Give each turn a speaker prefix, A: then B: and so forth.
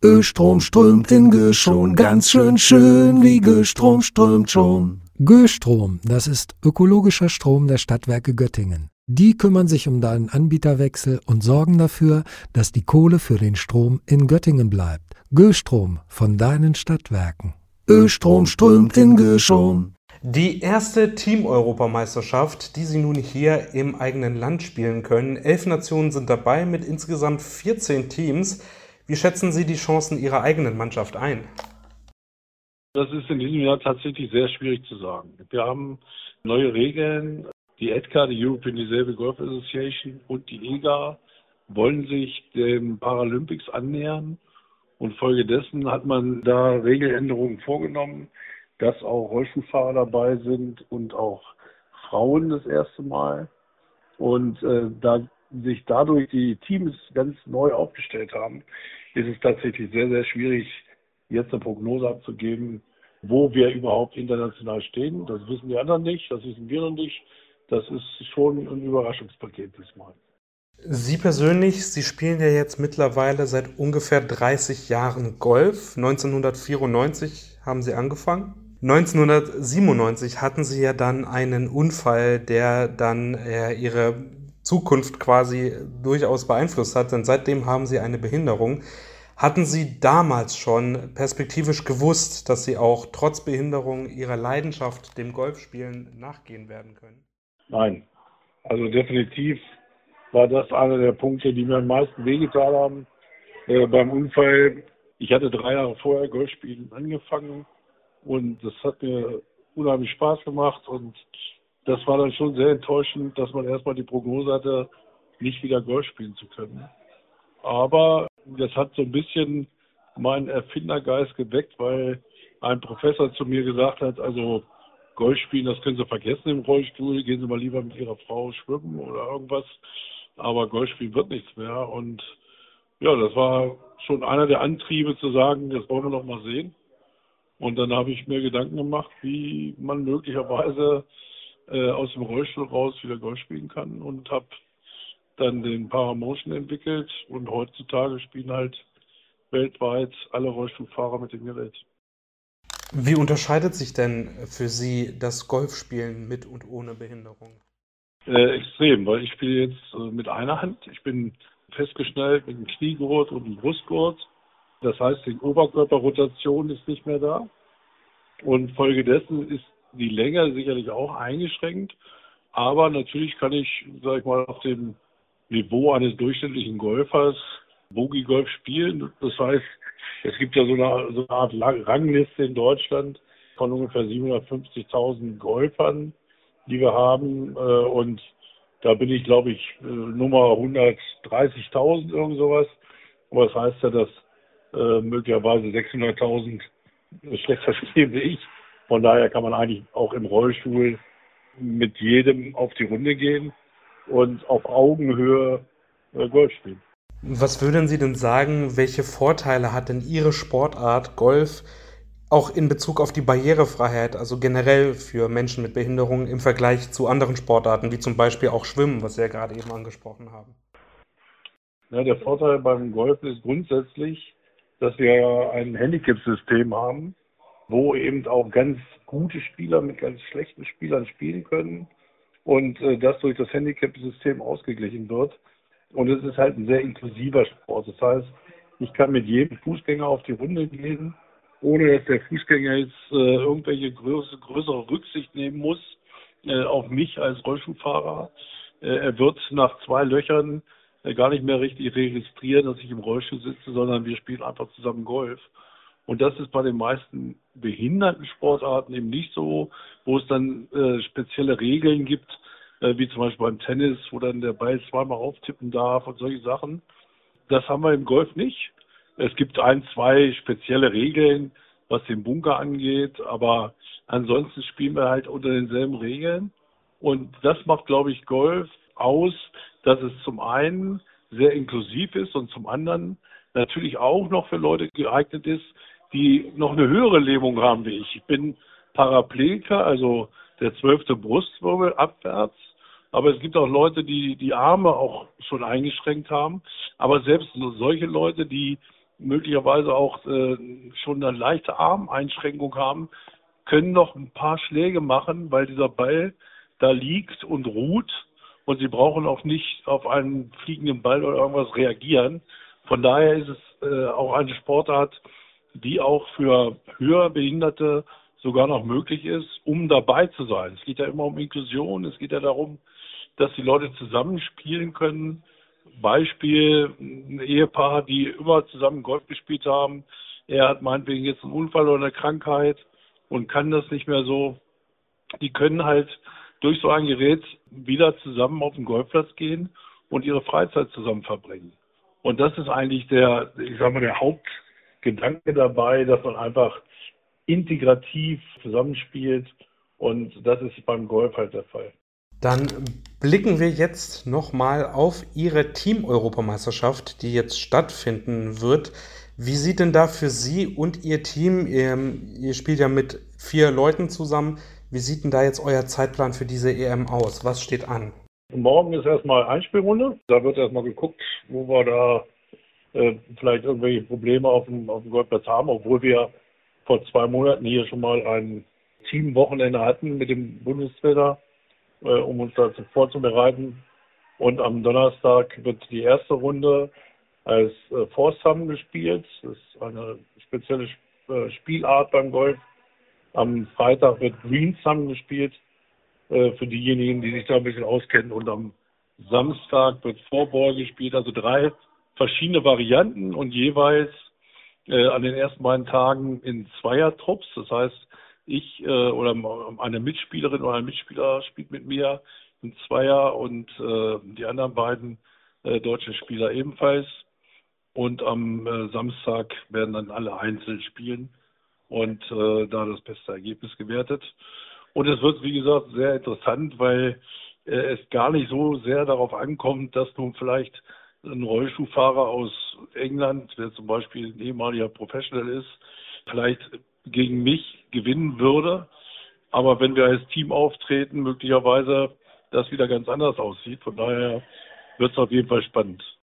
A: Östrom strömt in Göschon, ganz schön wie Göstrom strömt schon.
B: Göstrom, das ist ökologischer Strom der Stadtwerke Göttingen. Die kümmern sich um deinen Anbieterwechsel und sorgen dafür, dass die Kohle für den Strom in Göttingen bleibt. Göstrom von deinen Stadtwerken.
A: Östrom strömt in Göschon.
C: Die erste Team-Europameisterschaft, die sie nun hier im eigenen Land spielen können. 11 Nationen sind dabei mit insgesamt 14 Teams. Wie schätzen Sie die Chancen Ihrer eigenen Mannschaft ein?
D: Das ist in diesem Jahr tatsächlich sehr schwierig zu sagen. Wir haben neue Regeln. Die EDGA, die European Disabled Golf Association, und die EGA wollen sich dem Paralympics annähern. Und folgedessen hat man da Regeländerungen vorgenommen, dass auch Rollstuhlfahrer dabei sind und auch Frauen das erste Mal. Und da sich dadurch die Teams ganz neu aufgestellt haben, ist es tatsächlich sehr, sehr schwierig, jetzt eine Prognose abzugeben, wo wir überhaupt international stehen. Das wissen die anderen nicht, das wissen wir noch nicht. Das ist schon ein Überraschungspaket diesmal.
C: Sie persönlich, Sie spielen ja jetzt mittlerweile seit ungefähr 30 Jahren Golf. 1994 haben Sie angefangen. 1997 hatten Sie ja dann einen Unfall, der dann Ihre Zukunft quasi durchaus beeinflusst hat, denn seitdem haben Sie eine Behinderung. Hatten Sie damals schon perspektivisch gewusst, dass Sie auch trotz Behinderung Ihrer Leidenschaft, dem Golfspielen, nachgehen werden können?
D: Nein, also definitiv war das einer der Punkte, die mir am meisten wehgetan haben. Beim Unfall, ich hatte 3 Jahre vorher Golfspielen angefangen und das hat mir unheimlich Spaß gemacht und das war dann schon sehr enttäuschend, dass man erstmal die Prognose hatte, nicht wieder Golf spielen zu können. Aber das hat so ein bisschen meinen Erfindergeist geweckt, weil ein Professor zu mir gesagt hat, also Golf spielen, das können Sie vergessen im Rollstuhl, gehen Sie mal lieber mit Ihrer Frau schwimmen oder irgendwas. Aber Golf spielen wird nichts mehr. Und ja, das war schon einer der Antriebe zu sagen, das wollen wir noch mal sehen. Und dann habe ich mir Gedanken gemacht, wie man möglicherweise aus dem Rollstuhl raus wieder Golf spielen kann und habe dann den Paramotion entwickelt und heutzutage spielen halt weltweit alle Rollstuhlfahrer mit dem Gerät.
C: Wie unterscheidet sich denn für Sie das Golfspielen mit und ohne Behinderung?
D: Extrem, weil ich spiele jetzt mit einer Hand. Ich bin festgeschnallt mit einem Kniegurt und einem Brustgurt. Das heißt, die Oberkörperrotation ist nicht mehr da. Und folgedessen ist die Länge sicherlich auch eingeschränkt. Aber natürlich kann ich, sag ich mal, auf dem Niveau eines durchschnittlichen Golfers Bogey-Golf spielen. Das heißt, es gibt ja so eine Art Rangliste in Deutschland von ungefähr 750.000 Golfern, die wir haben. Und da bin ich, glaube ich, Nummer 130.000, irgend sowas. Aber das heißt ja, dass möglicherweise 600.000 schlechter spielen wie ich. Von daher kann man eigentlich auch im Rollstuhl mit jedem auf die Runde gehen und auf Augenhöhe Golf spielen.
C: Was würden Sie denn sagen, welche Vorteile hat denn Ihre Sportart Golf auch in Bezug auf die Barrierefreiheit, also generell für Menschen mit Behinderungen im Vergleich zu anderen Sportarten, wie zum Beispiel auch Schwimmen, was Sie ja gerade eben angesprochen haben?
D: Ja, der Vorteil beim Golf ist grundsätzlich, dass wir ein Handicap-System haben, wo eben auch ganz gute Spieler mit ganz schlechten Spielern spielen können und das durch das Handicap-System ausgeglichen wird. Und es ist halt ein sehr inklusiver Sport. Das heißt, ich kann mit jedem Fußgänger auf die Runde gehen, ohne dass der Fußgänger jetzt irgendwelche größere Rücksicht nehmen muss auf mich als Rollstuhlfahrer. Er wird nach 2 Löchern gar nicht mehr richtig registrieren, dass ich im Rollstuhl sitze, sondern wir spielen einfach zusammen Golf. Und das ist bei den meisten behinderten Sportarten eben nicht so, wo es dann spezielle Regeln gibt, wie zum Beispiel beim Tennis, wo dann der Ball 2-mal auftippen darf und solche Sachen. Das haben wir im Golf nicht. Es gibt 1, 2 spezielle Regeln, was den Bunker angeht, aber ansonsten spielen wir halt unter denselben Regeln. Und das macht, glaube ich, Golf aus, dass es zum einen sehr inklusiv ist und zum anderen natürlich auch noch für Leute geeignet ist, die noch eine höhere Lähmung haben wie ich. Ich bin Paraplegiker, also der 12. Brustwirbel abwärts. Aber es gibt auch Leute, die die Arme auch schon eingeschränkt haben. Aber selbst solche Leute, die möglicherweise auch schon eine leichte Armeinschränkung haben, können noch ein paar Schläge machen, weil dieser Ball da liegt und ruht und sie brauchen auch nicht auf einen fliegenden Ball oder irgendwas reagieren. Von daher ist es auch eine Sportart, die auch für Höherbehinderte sogar noch möglich ist, um dabei zu sein. Es geht ja immer um Inklusion, es geht ja darum, dass die Leute zusammenspielen können. Beispiel, ein Ehepaar, die immer zusammen Golf gespielt haben. Er hat meinetwegen jetzt einen Unfall oder eine Krankheit und kann das nicht mehr so. Die können halt durch so ein Gerät wieder zusammen auf den Golfplatz gehen und ihre Freizeit zusammen verbringen. Und das ist eigentlich der Hauptgedanke dabei, dass man einfach integrativ zusammenspielt und das ist beim Golf halt der Fall.
C: Dann blicken wir jetzt nochmal auf Ihre Team-Europameisterschaft, die jetzt stattfinden wird. Wie sieht denn da für Sie und Ihr Team, ihr spielt ja mit 4 Leuten zusammen, wie sieht denn da jetzt euer Zeitplan für diese EM aus? Was steht an?
D: Morgen ist erstmal Einspielrunde. Da wird erstmal geguckt, wo wir da vielleicht irgendwelche Probleme auf dem Golfplatz haben, obwohl wir vor 2 Monaten hier schon mal ein Teamwochenende hatten mit dem Bundestrainer, um uns dazu vorzubereiten. Und am Donnerstag wird die erste Runde als Foursome gespielt. Das ist eine spezielle Spielart beim Golf. Am Freitag wird Greensome gespielt, für diejenigen, die sich da ein bisschen auskennen. Und am Samstag wird Fourball gespielt, also 3 verschiedene Varianten und jeweils an den ersten beiden Tagen in Zweiertrupps. Das heißt, ich oder eine Mitspielerin oder ein Mitspieler spielt mit mir in Zweier und die anderen beiden deutschen Spieler ebenfalls. Und am Samstag werden dann alle einzeln spielen und da das beste Ergebnis gewertet. Und es wird, wie gesagt, sehr interessant, weil es gar nicht so sehr darauf ankommt, dass nun vielleicht ein Rollschuhfahrer aus England, der zum Beispiel ein ehemaliger Professional ist, vielleicht gegen mich gewinnen würde. Aber wenn wir als Team auftreten, möglicherweise das wieder ganz anders aussieht. Von daher wird es auf jeden Fall spannend.